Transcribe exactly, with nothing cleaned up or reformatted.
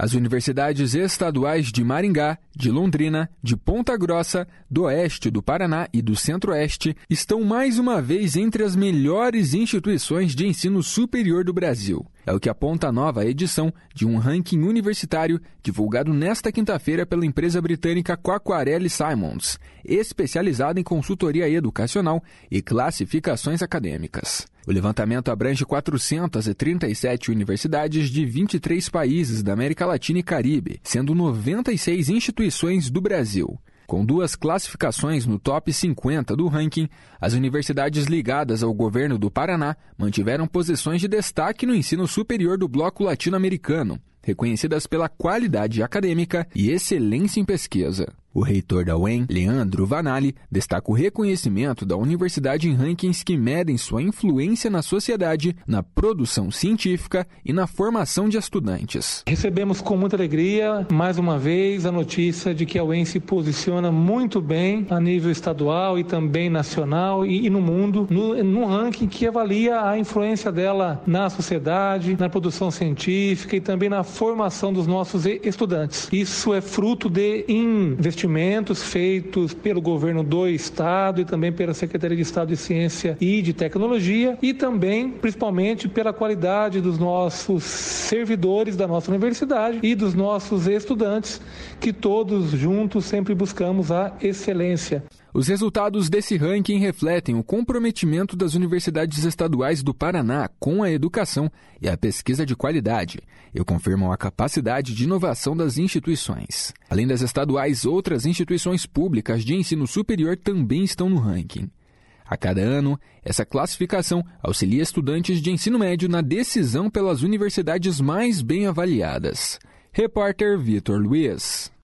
As universidades estaduais de Maringá, de Londrina, de Ponta Grossa, do Oeste do Paraná e do Centro-Oeste estão mais uma vez entre as melhores instituições de ensino superior do Brasil. É o que aponta a nova edição de um ranking universitário divulgado nesta quinta-feira pela empresa britânica Quacquarelli Symonds, especializada em consultoria educacional e classificações acadêmicas. O levantamento abrange quatrocentas e trinta e sete universidades de vinte e três países da América Latina e Caribe, sendo noventa e seis instituições do Brasil. Com duas classificações no top cinquenta do ranking, as universidades ligadas ao governo do Paraná mantiveram posições de destaque no ensino superior do bloco latino-americano, reconhecidas pela qualidade acadêmica e excelência em pesquisa. O reitor da U E M, Leandro Vanali, destaca o reconhecimento da universidade em rankings que medem sua influência na sociedade, na produção científica e na formação de estudantes. Recebemos com muita alegria, mais uma vez, a notícia de que a U E M se posiciona muito bem a nível estadual e também nacional e, e no mundo, no, num ranking que avalia a influência dela na sociedade, na produção científica e também na formação dos nossos estudantes. Isso é fruto de investimentos feitos pelo governo do Estado e também pela Secretaria de Estado de Ciência e de Tecnologia e também, principalmente, pela qualidade dos nossos servidores da nossa universidade e dos nossos estudantes, que todos juntos sempre buscamos a excelência. Os resultados desse ranking refletem o comprometimento das universidades estaduais do Paraná com a educação e a pesquisa de qualidade e confirmam a capacidade de inovação das instituições. Além das estaduais, outras instituições públicas de ensino superior também estão no ranking. A cada ano, essa classificação auxilia estudantes de ensino médio na decisão pelas universidades mais bem avaliadas. Repórter Vitor Luiz.